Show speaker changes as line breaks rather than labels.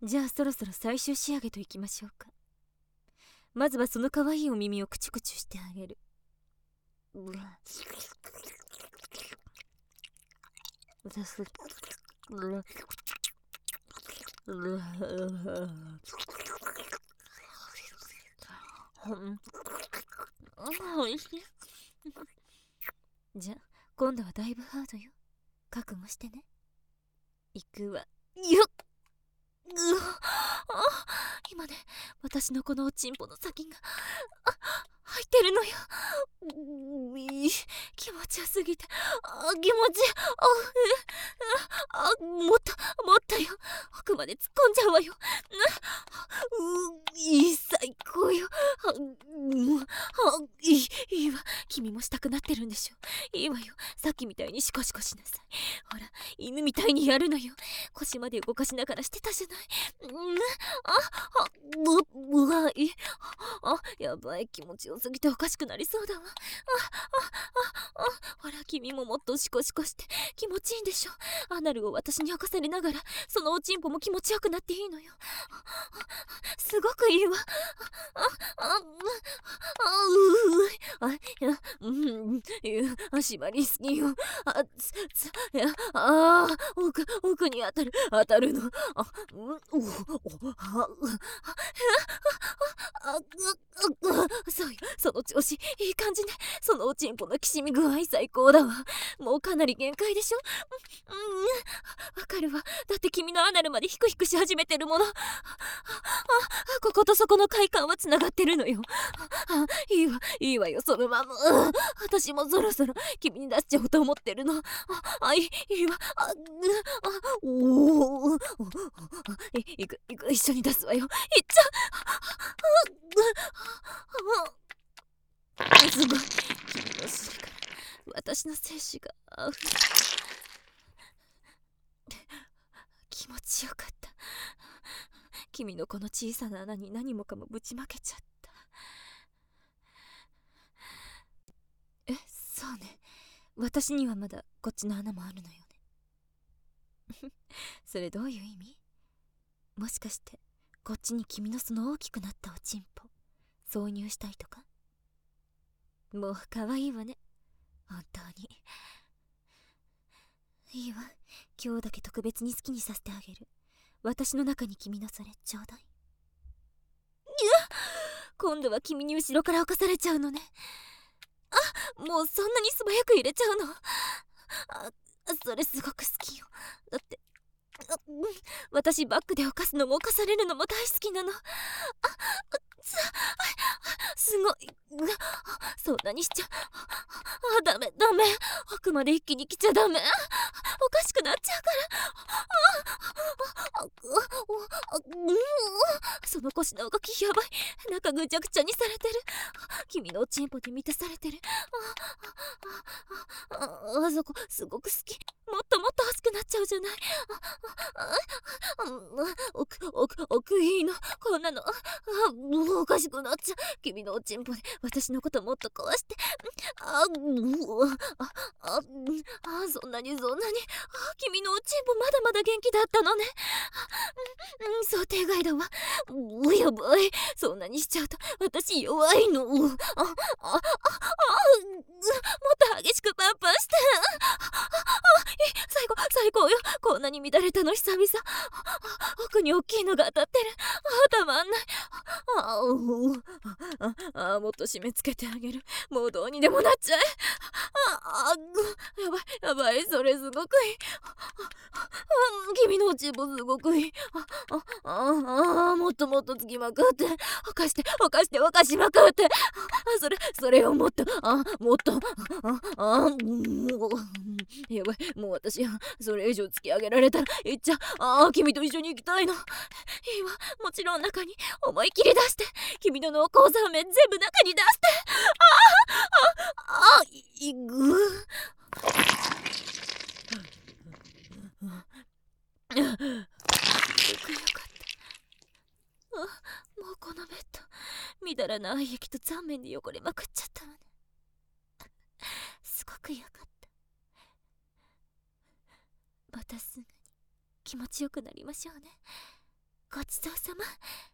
じゃあそろそろ最終仕上げといきましょうか。まずはその可愛いお耳をクチュクチュしてあげる。おいしい。じゃあ今度はだいぶハードよ。覚悟してね。いくわよっ。今ね、私のこのおちんぽの先が入ってるのよ。気持ちよすぎて、気持ちもっとよ。奥まで突っ込んじゃうわよ。最高よ。いいわ。君もしたくなってるんでしょ。いいわよ。さっきみたいにシコシコしなさい。ほら、犬みたいにやるのよ。腰まで動かしながらしてたじゃない。やばい。気持ちよすぎておかしくなりそうだわ。ほら、君ももっとシコシコして気持ちいいんでしょ。アナルを私に侵されながらそのおちんぽも気持ちよくなっていいのよ。すごくいいわ。縛りすぎよ。奥に当たるの。そうよ、その調子。いい感じね。そのおちんぽのきしみ具合最高だわ。もうかなり限界でしょ。わかるわ。だって君のアナルまでヒクヒクし始めてるもの。こことそこの快感はつながってるのよ。いいわよ、そのまま。私もそろそろ君に出しちゃおうと思ってるの。いいわ。一緒に出すわよ。いっちゃすごい。君の尻から私の精子が気持ちよかった。君のこの小さな穴に何もかもぶちまけちゃった。そうね。私にはまだこっちの穴もあるのよね。それどういう意味？もしかしてこっちに君のその大きくなったおちんぽ挿入したいとか？もう可愛いわね、本当に。いいわ。今日だけ特別に好きにさせてあげる。私の中に君のそれちょうだい。今度は君に後ろから侵されちゃうのね。もうそんなに素早く入れちゃうの？それすごく好きよ。だって私バックで犯すのも犯されるのも大好きなの。すごい。そんなにしちゃダメ。奥まで一気に来ちゃダメ。おかしくなっちゃうから。その腰の動きやばい。中ぐちゃぐちゃにされてる。君のおちんぽで満たされてる。あそこすごく好き。もっともっと熱くなっちゃうじゃない。奥いいの。こんなのもうおかしくなっちゃう。君のおちんぽで私のこともっと壊して。そんなに君のおちんぽまだまだ元気だったのね。想定外だわ。やばい。そんなにしちゃうと私弱いの。もっと激しくパンパンして。最高よ。こんなに乱れたの久々。奥に大きいのが当たってる。たまんない。もっと締め付けてあげる。もうどうにでもなっちゃえ。やばい。それすごくいい。君のおちんぽすごくいい。もっともっとつきまくって。犯しまくって。それをもっと。やばい。もう私それ以上突き上げられたらいっちゃ君と一緒に行きたいの。いいわ。もちろん中に思い切り出して。君の濃厚ザーメン全部中に出して。いぐよかった。もうこのベッドみだらな愛液とザーメンで汚れまくっちゃったわね。すごくよかった。またすぐに気持ちよくなりましょうね。 ごちそうさま。